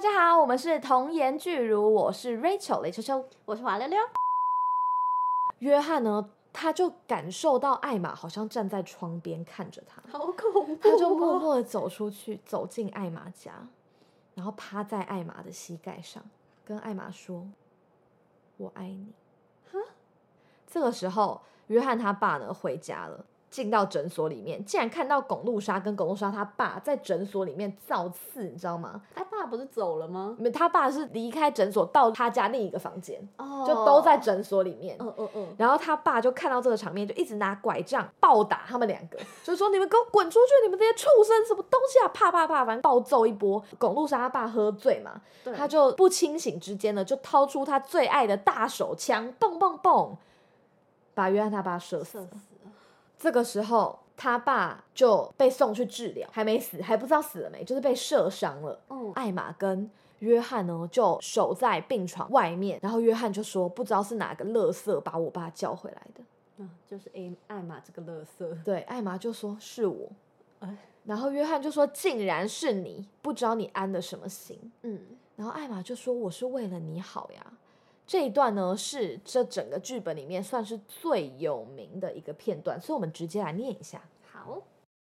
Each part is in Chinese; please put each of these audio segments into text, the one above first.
家好，我们是童颜巨乳，我是 Rachel 雷秋秋， 我是华溜溜。 约翰呢，他就感受到艾玛好像站在窗边看着他， 好恐怖！ 他就默默的走出去，走进艾玛家，然后趴在艾玛的膝盖上，跟艾玛说：“我爱你。”这个时候，约翰他爸呢回家了。进到诊所里面，竟然看到龚露莎跟龚露莎他爸在诊所里面造次，你知道吗？ 他爸不是走了吗？ 他爸是离开诊所到他家另一个房间， 哦， 就都在诊所里面。 然后他爸就看到这个场面，就一直拿拐杖暴打他们两个，就是说你们给我滚出去，你们这些畜生，什么东西啊，啪啪啪，反正暴揍一波。龚露莎他爸喝醉嘛，他就不清醒之间呢，就掏出他最爱的大手枪，蹦蹦蹦，把约翰他爸射死了。这个时候他爸就被送去治疗，还没死，还不知道死了没，就是被射伤了。艾玛跟约翰呢就守在病床外面，然后约翰就说不知道是哪个垃圾把我爸叫回来的。 就是艾玛这个垃圾。 对，艾玛就说是我。然后约翰就说竟然是你，不知道你安了什么心。然后艾玛就说我是为了你好呀。这一段呢是这整个剧本里面算是最有名的一个片段，所以我们直接来念一下。 好。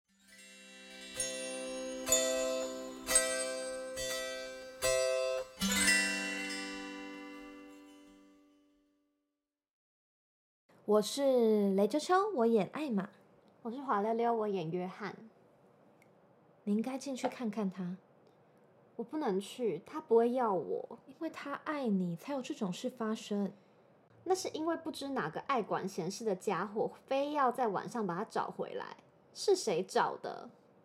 我是雷秋秋，我演艾玛。 我是华溜溜，我演约翰。 你应该进去看看他。 我不能去，他不会要我， 因为他爱你，才有这种事发生。 那是因为不知哪个爱管闲事的家伙，非要在晚上把他找回来。是谁找的？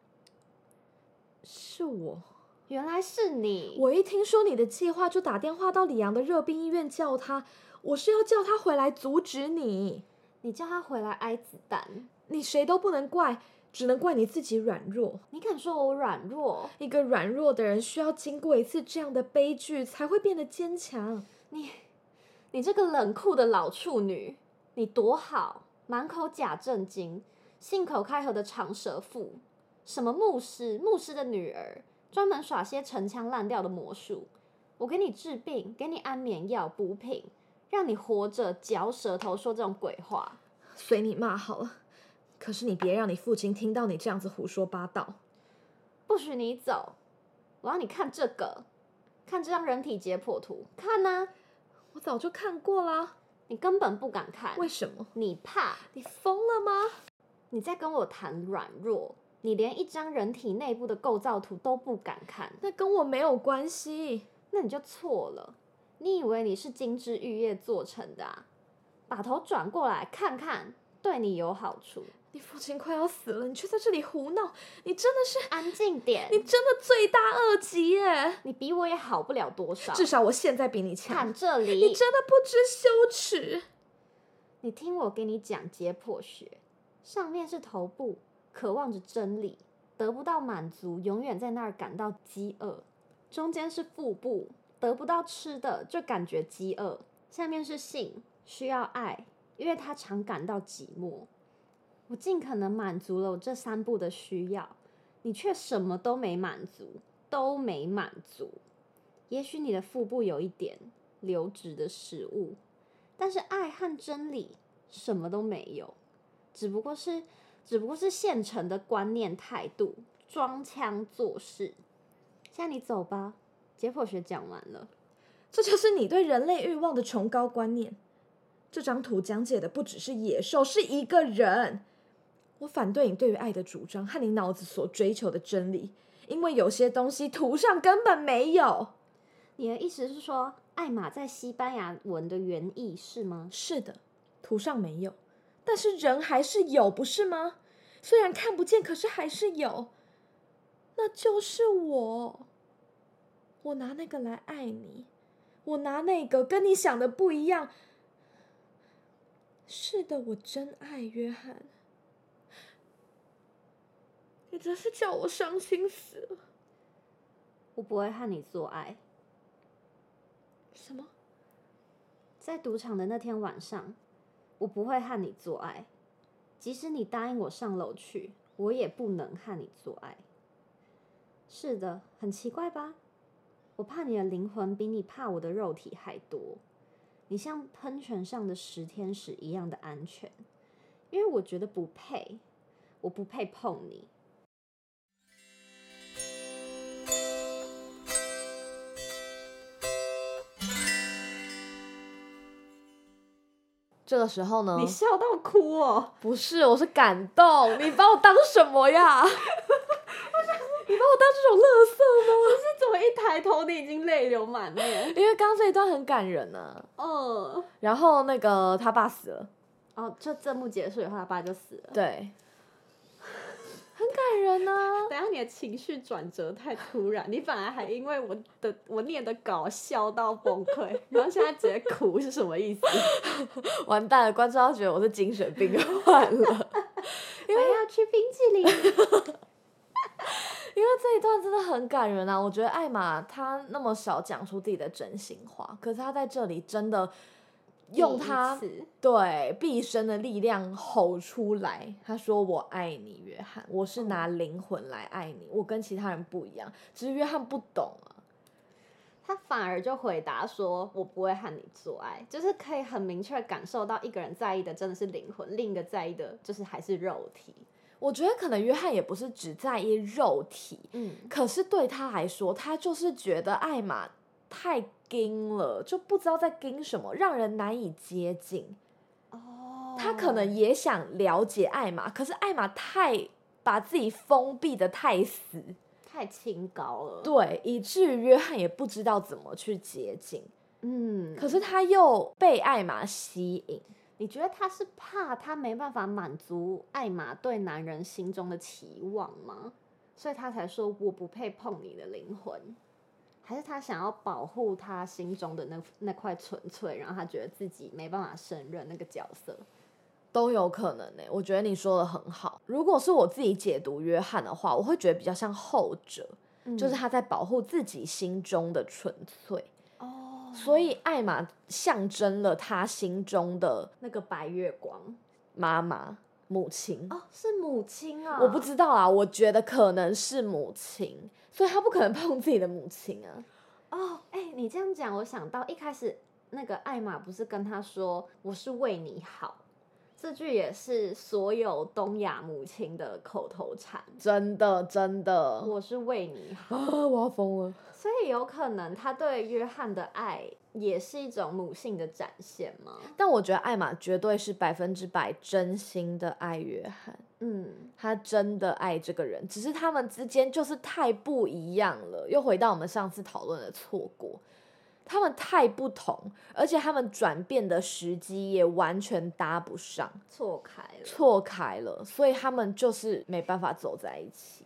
是我。 原来是你。 我一听说你的计划，就打电话到里昂的热病医院叫他。我是要叫他回来阻止你。 你叫他回来挨子弹。 你谁都不能怪，只能怪你自己软弱。 你敢说我软弱？ 一个软弱的人需要经过一次这样的悲剧，才会变得坚强。 你这个冷酷的老处女，你多好，满口假正经，信口开河的长舌妇，什么牧师的女儿，专门耍些陈腔滥调的魔术。我给你治病，给你安眠药补品，让你活着嚼舌头说这种鬼话。 随你骂好了，可是你别让你父亲听到你这样子胡说八道。 不许你走，我要你看这个，看这张人体解剖图，看啊。 我早就看过啦。 你根本不敢看。 为什么？ 你怕。 你疯了吗？ 你在跟我谈软弱，你连一张人体内部的构造图都不敢看。 那跟我没有关系。 那你就错了。你以为你是金枝玉叶做成的啊？把头转过来看看，对你有好处。 你父亲快要死了，你却在这里胡闹，你真的是…… 安静点！ 你真的罪大恶极耶！ 你比我也好不了多少， 至少我现在比你强。 看这里， 你真的不知羞耻。 你听我给你讲解剖学，上面是头部，渴望着真理，得不到满足，永远在那儿感到饥饿。中间是腹部，得不到吃的就感觉饥饿。下面是性，需要爱，因为他常感到寂寞。我尽可能满足了我这3步的需要，你却什么都没满足，都没满足。也许你的腹部有一点流质的食物，但是爱和真理什么都没有，只不过是现成的观念态度，装腔作势。现在你走吧，解剖学讲完了。 这就是你对人类欲望的崇高观念。这张图讲解的不只是野兽，是一个人。我反对你对于爱的主张和你脑子所追求的真理，因为有些东西图上根本没有。 你的意思是说，艾玛在西班牙文的原意是吗？ 是的，图上没有，但是人还是有，不是吗？虽然看不见，可是还是有。那就是我。我拿那个来爱你，我拿那个跟你想的不一样。是的，我真爱约翰。你真是叫我伤心死了。 我不会和你做爱。 什么？ 在赌场的那天晚上，我不会和你做爱。即使你答应我上楼去，我也不能和你做爱。是的，很奇怪吧？ 我怕你的灵魂比你怕我的肉体还多。你像喷泉上的石天使一样的安全，因为我觉得不配，我不配碰你。 这个时候呢， 你笑到哭哦？ 不是，我是感动。你把我当什么呀？你把我当这种垃圾吗？ 我是怎么一抬头你已经泪流满面？ 因为刚刚这一段很感人啊。然后那个他爸死了。 就这幕结束以后，他爸就死了。 对，很感人啊。 等一下你的情绪转折太突然，你本来还因为我念的稿笑到崩溃，然后现在直接哭是什么意思？ 完蛋了，观众要觉得我是精神病患了。 因为要吃冰淇淋。 因为这一段真的很感人啊！我觉得艾玛她那么少讲出自己的真心话，可是她在这里真的用她对毕生的力量吼出来。她说：“我爱你，约翰，我是拿灵魂来爱你，我跟其他人不一样。”只是约翰不懂啊， 他反而就回答说：“我不会和你做爱。”就是可以很明确感受到一个人在意的真的是灵魂，另一个在意的就是还是肉体。 我觉得可能约翰也不是只在意肉体，可是对他来说，他就是觉得艾玛太硬了，就不知道在硬什么，让人难以接近。他可能也想了解艾玛，可是艾玛太把自己封闭的太死， 太清高了， 对，以至于约翰也不知道怎么去接近。可是他又被艾玛吸引。 你觉得他是怕他没办法满足艾玛对男人心中的期望吗？所以他才说我不配碰你的灵魂，还是他想要保护他心中的那块纯粹，然后他觉得自己没办法胜任那个角色？ 都有可能欸，我觉得你说的很好。如果是我自己解读约翰的话，我会觉得比较像后者，就是他在保护自己心中的纯粹。所以艾玛象征了他心中的那个白月光， 妈妈、母亲。 是母亲啊？ 我不知道啊，我觉得可能是母亲，所以他不可能碰自己的母亲啊。 你这样讲，我想到一开始那个艾玛不是跟他说我是为你好，这句也是所有东亚母亲的口头禅。 真的真的， 我是为你好我要疯了。 所以有可能他对约翰的爱也是一种母性的展现吗？ 但我觉得艾玛绝对是100%真心的爱约翰。他真的爱这个人，只是他们之间就是太不一样了。又回到我们上次讨论的错过，他们太不同，而且他们转变的时机也完全搭不上， 错开了， 所以他们就是没办法走在一起。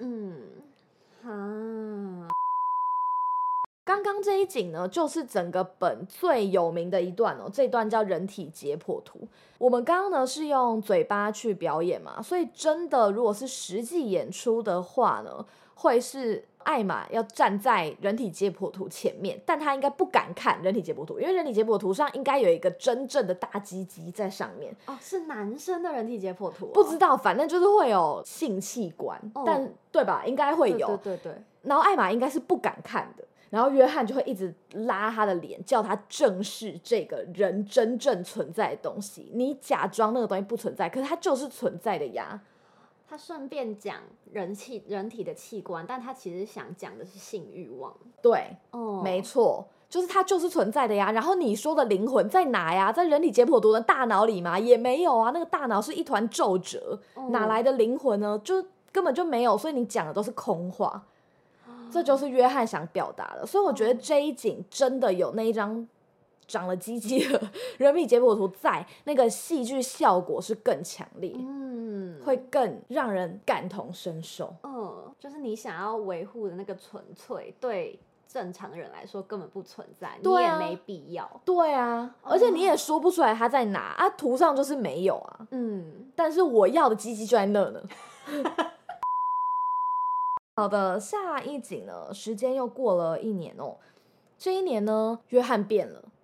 刚刚这一景呢，就是整个本最有名的一段哦。这一段叫人体解剖图。我们刚刚呢是用嘴巴去表演嘛，所以真的如果是实际演出的话呢，会是艾玛要站在人体解剖图前面，但他应该不敢看人体解剖图，因为人体解剖图上应该有一个真正的大鸡鸡在上面。 是男生的人体解剖图不知道，反正就是会有性器官，但对吧？应该会有。 对。 然后艾玛应该是不敢看的。然后约翰就会一直拉他的脸，叫他正视这个人真正存在的东西。你假装那个东西不存在，可是它就是存在的呀。 他顺便讲人体的器官，但他其实想讲的是性欲望。 对，没错，就是它就是存在的呀。然后你说的灵魂在哪呀？在人体解剖图的大脑里吗？也没有啊，那个大脑是一团皱褶，哪来的灵魂呢？就根本就没有，所以你讲的都是空话。这就是约翰想表达的，所以我觉得这一景真的有那一张长了鸡鸡的人体解剖图在，那个戏剧效果是更强烈，会更让人感同身受。 就是你想要维护的那个纯粹，对正常人来说根本不存在， 你也没必要。 对啊，而且你也说不出来它在哪啊，图上就是没有啊。但是我要的鸡鸡就在那呢。好的，下一景呢，时间又过了1年哦。这一年呢，约翰变了，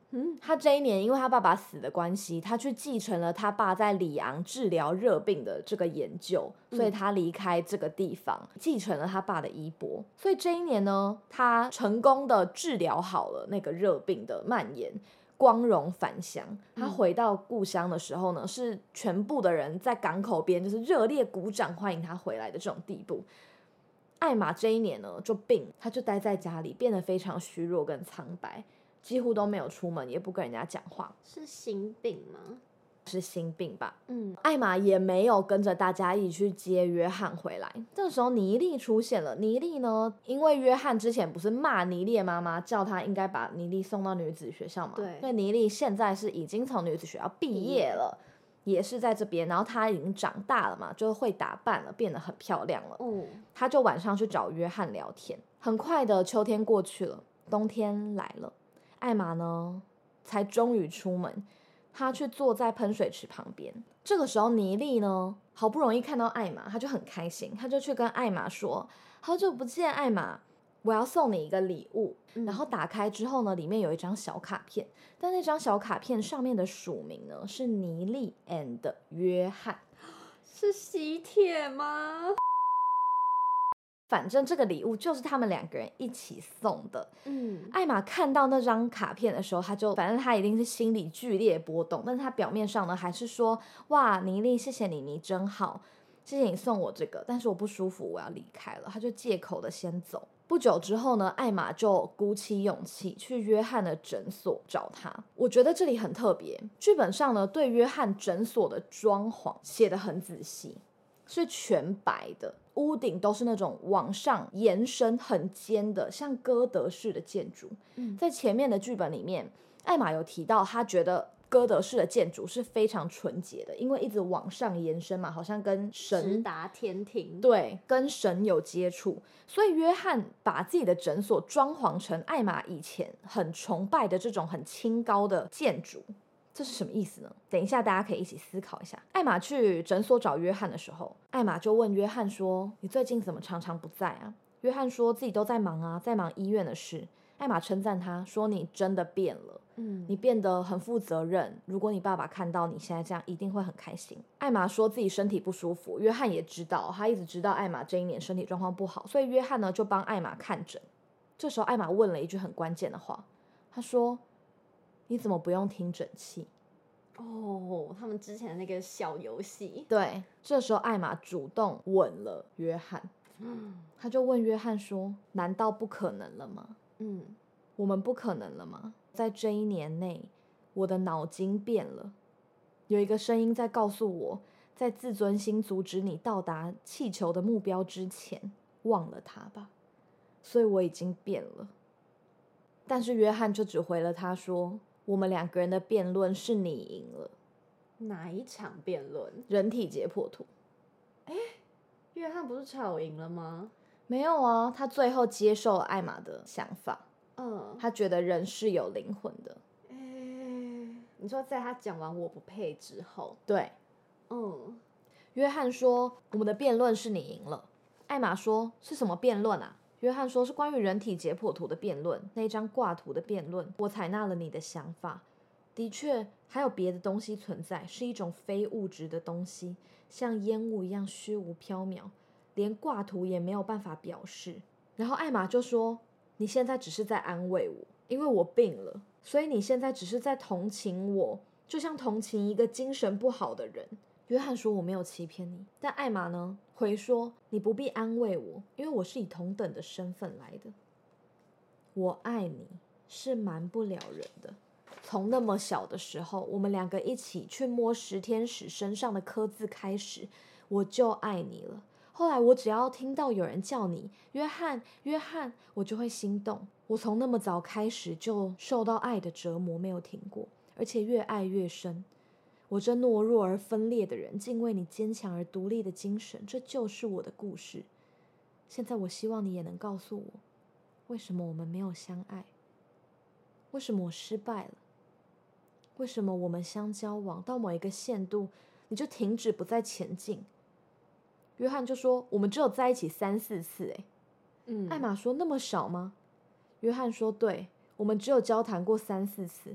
他这一年因为他爸爸死的关系，他去继承了他爸在里昂治疗热病的这个研究，所以他离开这个地方，继承了他爸的衣钵。所以这一年呢，他成功的治疗好了那个热病的蔓延，光荣返乡。他回到故乡的时候呢，是全部的人在港口边就是热烈鼓掌欢迎他回来的这种地步。艾玛这一年呢就病，他就待在家里，变得非常虚弱跟苍白，几乎都没有出门，也不跟人家讲话。 是心病吗？ 是心病吧。艾玛也没有跟着大家一起去接约翰回来。这时候妮莉出现了。妮莉呢，因为约翰之前不是骂妮莉的妈妈，叫她应该把妮莉送到女子学校嘛， 对， 所以妮莉现在是已经从女子学校毕业了，也是在这边，然后她已经长大了嘛，就会打扮了，变得很漂亮了。她就晚上去找约翰聊天。很快的秋天过去了，冬天来了，艾玛呢才终于出门。他去坐在喷水池旁边。这个时候妮莉呢好不容易看到艾玛，他就很开心，他就去跟艾玛说，好久不见艾玛，我要送你一个礼物。然后打开之后呢，里面有一张小卡片，但那张小卡片上面的署名呢是妮莉 and 约翰。 是喜帖吗？ 反正这个礼物就是他们两个人一起送的。艾玛看到那张卡片的时候，反正他一定是心里剧烈波动，但是他表面上呢还是说，哇，妮莉，谢谢你，你真好，谢谢你送我这个，但是我不舒服，我要离开了。他就借口的先走。不久之后呢，艾玛就鼓起勇气去约翰的诊所找他。我觉得这里很特别，剧本上呢对约翰诊所的装潢写得很仔细，是全白的，屋顶都是那种往上延伸很尖的像哥德式的建筑。在前面的剧本里面，艾玛有提到他觉得哥德式的建筑是非常纯洁的，因为一直往上延伸嘛，好像跟神直达天庭， 对，跟神有接触。所以约翰把自己的诊所装潢成艾玛以前很崇拜的这种很清高的建筑。这是什么意思呢？等一下大家可以一起思考一下。艾玛去诊所找约翰的时候，艾玛就问约翰说，你最近怎么常常不在啊？约翰说自己都在忙啊，在忙医院的事。艾玛称赞他说，你真的变了，你变得很负责任，如果你爸爸看到你现在这样一定会很开心。艾玛说自己身体不舒服，约翰也知道，他一直知道艾玛这一年身体状况不好，所以约翰呢就帮艾玛看诊。这时候艾玛问了一句很关键的话，他说，你怎么不用听诊器？ 他们之前的那个小游戏。 对，这时候艾玛主动吻了约翰。他就问约翰说，难道不可能了吗？我们不可能了吗？在这一年内，我的脑筋变了，有一个声音在告诉我，在自尊心阻止你到达气球的目标之前，忘了它吧。所以我已经变了。但是约翰就只回了他说，我们两个人的辩论是你赢了。 哪一场辩论？ 人体解剖图。 约翰不是吵赢了吗？ 没有啊，他最后接受了艾玛的想法。他觉得人是有灵魂的。 你说在他讲完我不配之后？ 对。约翰说，我们的辩论是你赢了。艾玛说，是什么辩论啊？约翰说，是关于人体解剖图的辩论，那张挂图的辩论。我采纳了你的想法，的确还有别的东西存在，是一种非物质的东西，像烟雾一样虚无缥缈，连挂图也没有办法表示。然后艾玛就说，你现在只是在安慰我，因为我病了，所以你现在只是在同情我，就像同情一个精神不好的人。约翰说，我没有欺骗你。但艾玛呢回说，你不必安慰我，因为我是以同等的身份来的。我爱你是瞒不了人的。从那么小的时候，我们两个一起去摸石天使身上的刻字开始，我就爱你了。后来我只要听到有人叫你约翰约翰，我就会心动。我从那么早开始就受到爱的折磨，没有停过，而且越爱越深。我这懦弱而分裂的人，敬畏你坚强而独立的精神，这就是我的故事。现在我希望你也能告诉我，为什么我们没有相爱？为什么我失败了？为什么我们相交往到某一个限度，你就停止不再前进？约翰就说，我们只有在一起3-4次。艾玛说，那么少吗？约翰说，对，我们只有交谈过3-4次。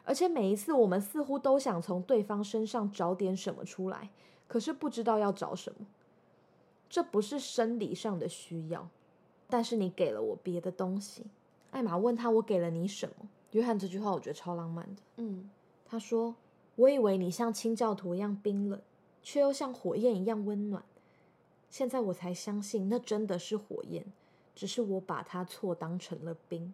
而且每一次我们似乎都想从对方身上找点什么出来，可是不知道要找什么。这不是生理上的需要，但是你给了我别的东西。艾玛问他我给了你什么？约翰这句话我觉得超浪漫的。他说我以为你像清教徒一样冰冷，却又像火焰一样温暖。现在我才相信那真的是火焰，只是我把它错当成了冰。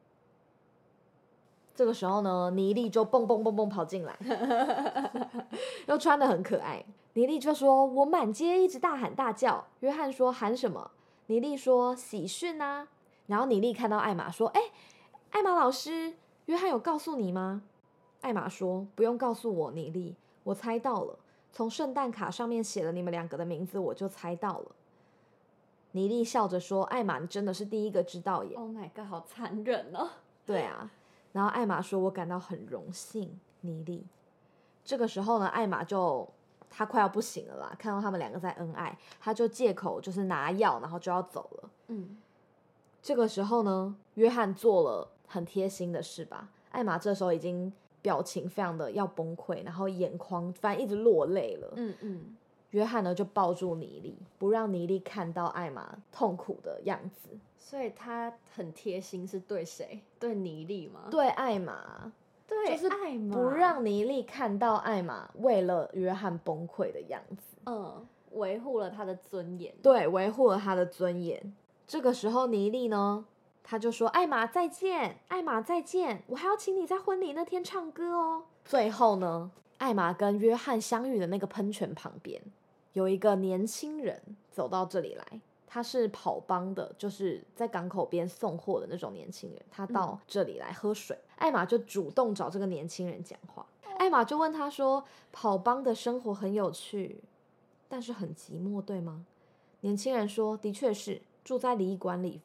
这个时候呢，妮莉就蹦蹦蹦蹦跑进来，又穿得很可爱。妮莉就说我满街一直大喊大叫。约翰说喊什么？妮莉说喜讯啊。然后妮莉看到艾玛说艾玛老师，约翰有告诉你吗？艾玛说不用告诉我，妮莉，我猜到了，从圣诞卡上面写了你们2个的名字，我就猜到了。妮莉笑着说艾玛，你真的是第一个知道耶。 Oh my god， 好残忍哦。 对啊，然后艾玛说我感到很荣幸，妮莉。这个时候呢，艾玛她快要不行了啦，看到他们2个在恩爱，她就借口就是拿药，然后就要走了。这个时候呢，约翰做了很贴心的事吧。艾玛这时候已经表情非常的要崩溃，然后眼眶反正一直落泪了。约翰呢就抱住妮莉，不让妮莉看到艾玛痛苦的样子。 所以他很贴心，是对谁？对妮莉吗？ 对艾玛， 对， 就是艾玛不让妮莉看到艾玛为了约翰崩溃的样子。 维护了他的尊严。 对，维护了他的尊严。这个时候妮莉呢，她就说艾玛再见，艾玛再见，我还要请你在婚礼那天唱歌哦。最后呢，艾玛跟约翰相遇的那个喷泉旁边有一个年轻人走到这里来，他是跑帮的，就是在港口边送货的那种年轻人，他到这里来喝水。艾玛就主动找这个年轻人讲话。艾玛就问他说跑帮的生活很有趣，但是很寂寞，对吗？年轻人说的确是，住在旅馆里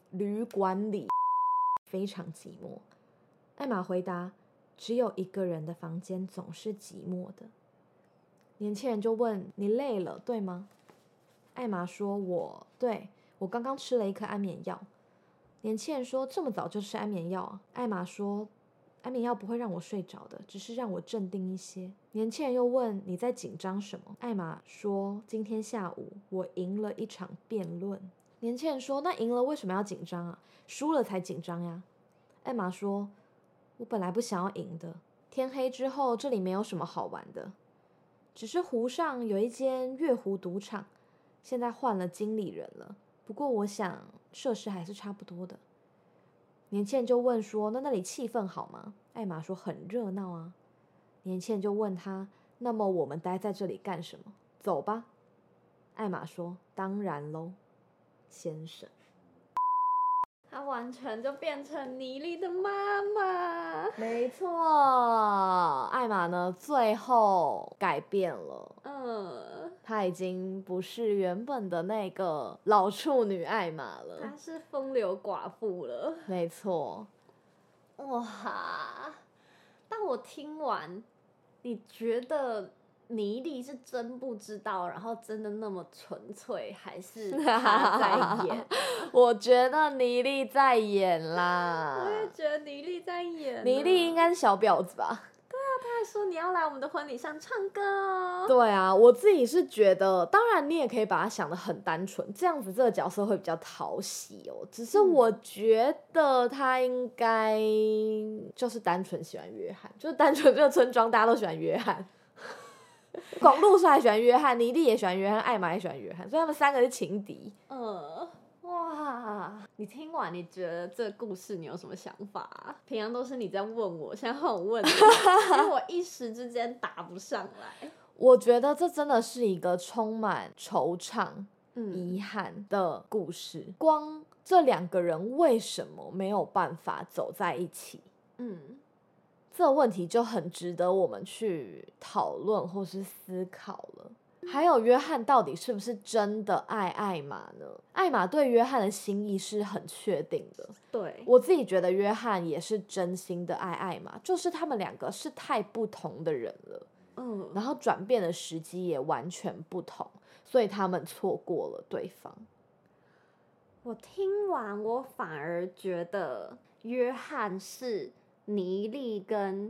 非常寂寞。艾玛回答只有1个人的房间总是寂寞的。年轻人就问你累了对吗？艾玛说对，我刚刚吃了1颗安眠药。年轻人说这么早就吃安眠药啊？艾玛说安眠药不会让我睡着的，只是让我镇定一些。年轻人又问你在紧张什么？艾玛说今天下午我赢了一场辩论。年轻人说那赢了为什么要紧张啊？输了才紧张呀。艾玛说我本来不想要赢的，天黑之后这里没有什么好玩的，只是湖上有一间月湖赌场，现在换了经理人了，不过我想设施还是差不多的。年轻人就问说那里气氛好吗？艾玛说很热闹啊。年轻人就问他那么我们待在这里干什么？走吧。艾玛说当然咯，先生。 他完全就变成妮莉的妈妈。 没错，艾玛呢最后改变了。她已经不是原本的那个老处女艾玛了， 她是风流寡妇了。 没错。 哇！但我听完，你觉得妮莉是真不知道，然后真的那么纯粹，还是她在演？ 我觉得妮莉在演啦。 我也觉得妮莉在演。 妮莉应该是小婊子吧？ 对啊，她还说你要来我们的婚礼上唱歌哦。 对啊，我自己是觉得，当然你也可以把它想得很单纯，这样子这个角色会比较讨喜哦。只是我觉得他应该就是单纯喜欢约翰，就是单纯这个村庄大家都喜欢约翰。广路帅喜欢约翰，妮莉也喜欢约翰，艾玛也喜欢约翰，所以他们3个是情敌。 哇！你听完你觉得这个故事你有什么想法啊？平常都是你在问我，现在换我问你，因为我一时之间答不上来。 我觉得这真的是一个充满惆怅、遗憾的故事。光这2个人为什么没有办法走在一起？这个问题就很值得我们去讨论或是思考了。还有约翰到底是不是真的爱艾玛呢？艾玛对约翰的心意是很确定的。 对， 我自己觉得约翰也是真心的爱艾玛，就是他们2个是太不同的人了。然后转变的时机也完全不同，所以他们错过了对方。 我听完我反而觉得约翰是妮莉跟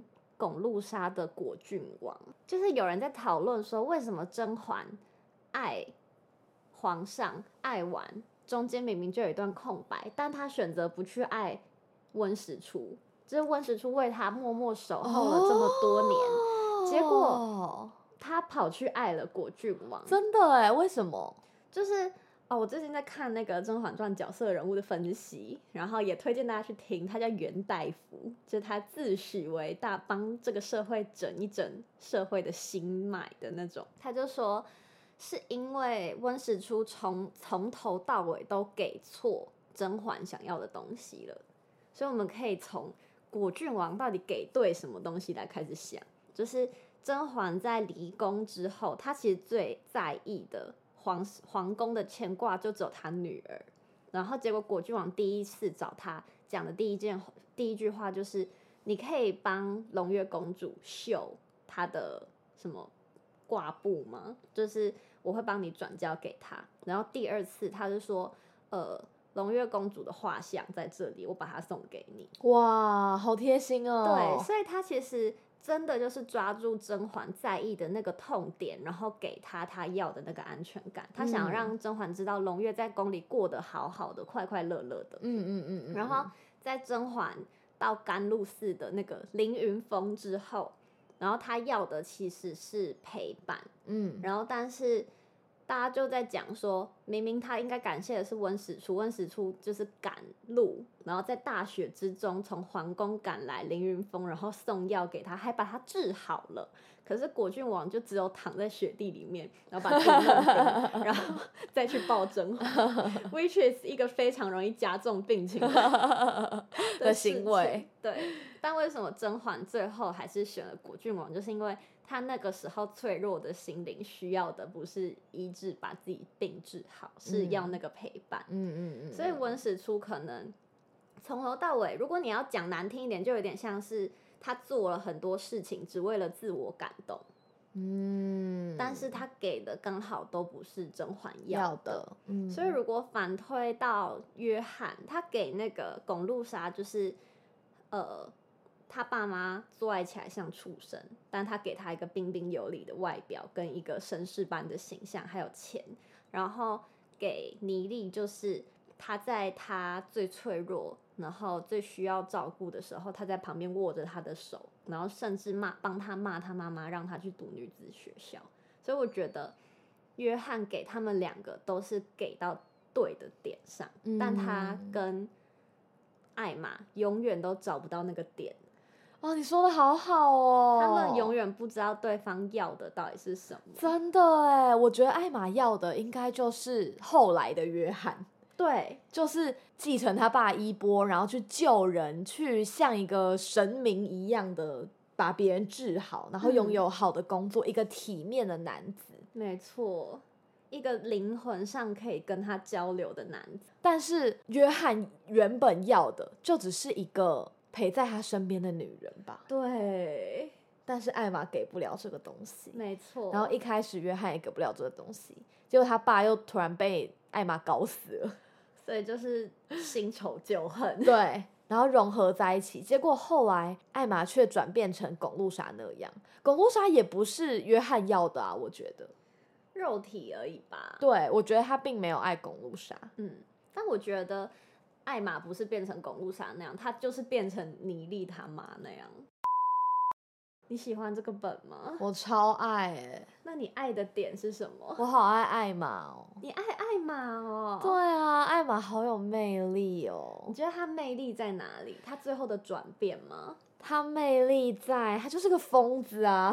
巩露莎的果郡王。就是有人在讨论说，为什么甄嬛爱皇上爱完中间明明就有一段空白，但她选择不去爱温实初，就是温实初为她默默守候了这么多年，结果她跑去爱了果郡王。 真的哎，为什么？ 就是我最近在看那个《甄嬛传》角色人物的分析，然后也推荐大家去听。他叫袁大夫，就是他自诩为帮这个社会整一整社会的心脉的那种。他就说，是因为温实初从头到尾都给错甄嬛想要的东西了，所以我们可以从果郡王到底给对什么东西来开始想。就是甄嬛在离宫之后，她其实最在意的皇宫的牵挂就只有她女儿，然后结果果郡王第一次找她讲的第一句话就是你可以帮胧月公主绣她的什么挂布吗？就是我会帮你转交给她。然后第二次他就说胧月公主的画像在这里，我把它送给你。 哇，好贴心哦。 对，所以他其实真的就是抓住甄嬛在意的那个痛点，然后给她要的那个安全感。他想让甄嬛知道胧月在宫里过得好好的，快快乐乐的。然后在甄嬛到甘露寺的那个凌云峰之后，然后他要的其实是陪伴。然后但是大家就在讲说，明明他应该感谢的是温实初，温实初就是赶路，然后在大雪之中从皇宫赶来凌云峰，然后送药给他，还把他治好了。可是果郡王就只有躺在雪地里面，然后把自己弄病，然后再去抱甄嬛，which is 一个非常容易加重病情的行为。 对，但为什么甄嬛最后还是选了果郡王？就是因为他那个时候脆弱的心灵需要的不是医治把自己病治好，是要那个陪伴。所以温实初可能从头到尾，如果你要讲难听一点，就有点像是他做了很多事情只为了自我感动。但是他给的刚好都不是甄嬛要的。所以如果反推到约翰，他给那个巩露莎就是他爸妈做爱起来像畜生，但他给他一个彬彬有礼的外表跟一个绅士般的形象还有钱。然后给倪丽就是他在他最脆弱然后最需要照顾的时候，他在旁边握着他的手，然后甚至帮他骂他妈妈，让他去读女子学校。所以我觉得约翰给他们两个都是给到对的点上，但他跟艾玛永远都找不到那个点。 你说的好好哦。 他们永远不知道对方要的到底是什么。 真的哎，我觉得艾玛要的应该就是后来的约翰。 对， 就是继承他爸衣钵，然后去救人，去像一个神明一样的把别人治好，然后拥有好的工作，一个体面的男子。 没错，一个灵魂上可以跟他交流的男子。 但是约翰原本要的就只是一个陪在他身边的女人吧。 对， 但是艾玛给不了这个东西。 没错。 然后一开始约翰也给不了这个东西，结果他爸又突然被艾玛搞死了。 所以就是新仇旧恨。 对，然后融合在一起，结果后来艾玛却转变成巩露莎那样。巩露莎也不是约翰要的啊，我觉得肉体而已吧。 对，我觉得他并没有爱巩露莎。 但我觉得艾玛不是变成巩露莎那样，她就是变成倪丽他妈那样。你喜欢这个本吗？ 我超爱欸。 那你爱的点是什么？ 我好爱艾玛哦。 你爱艾玛哦？ 对啊，艾玛好有魅力哦。 你觉得她魅力在哪里？她最后的转变吗？ 她魅力在，她就是个疯子啊。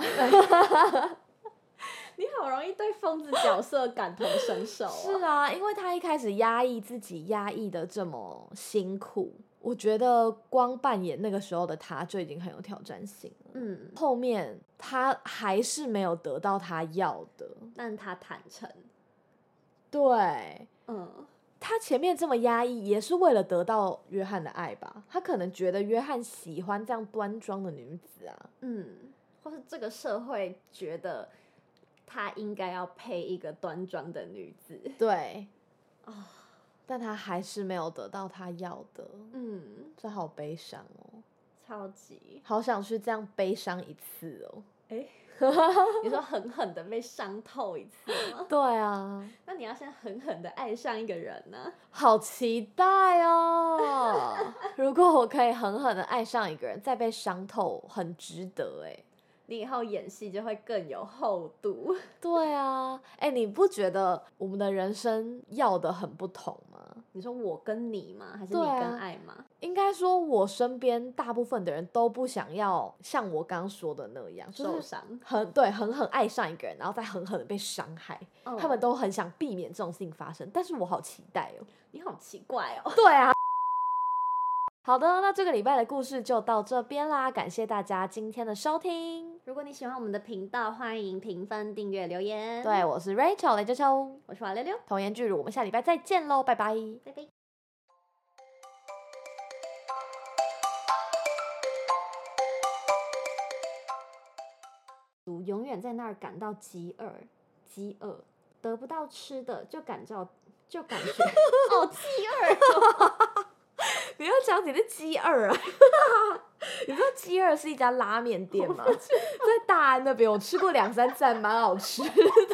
你好容易对疯子角色感同身受啊。 是啊，因为她一开始压抑自己，压抑的这么辛苦，我觉得光扮演那个时候的她就已经很有挑战性了。后面她还是没有得到她要的， 但她坦诚。 对，她前面这么压抑也是为了得到约翰的爱吧。她可能觉得约翰喜欢这样端庄的女子啊。 或是这个社会觉得她应该要配一个端庄的女子。 对，但她还是没有得到她要的。这好悲伤哦。 超级。 好想去这样悲伤一次哦。 你说狠狠的被伤透一次吗？ 对啊， 那你要先狠狠的爱上一个人呢？ 好期待哦！如果我可以狠狠的爱上一个人，再被伤透，很值得哎。 你以后演戏就会更有厚度。 对啊，你不觉得我们的人生要的很不同吗？ 你说我跟你吗？还是你跟爱吗？ 应该说，我身边大部分的人都不想要像我刚刚说的那样， 受伤， 狠狠爱上一个人，然后再狠狠的被伤害。他们都很想避免这种事情发生，但是我好期待哦。 你好奇怪哦。 对啊。好的，那这个礼拜的故事就到这边啦，感谢大家今天的收听。 如果你喜欢我们的频道，欢迎评分、订阅、留言。 对，我是 Rachel 雷秋秋， 我是瓦溜溜， 童颜巨乳，我们下礼拜再见喽，拜拜， 拜拜。永远在那儿感到饥饿，得不到吃的就感觉哦，饥饿。 你要讲你的饥饿啊？你知道饥饿是一家拉面店吗？在大安那边，我吃过2-3站，蛮好吃的。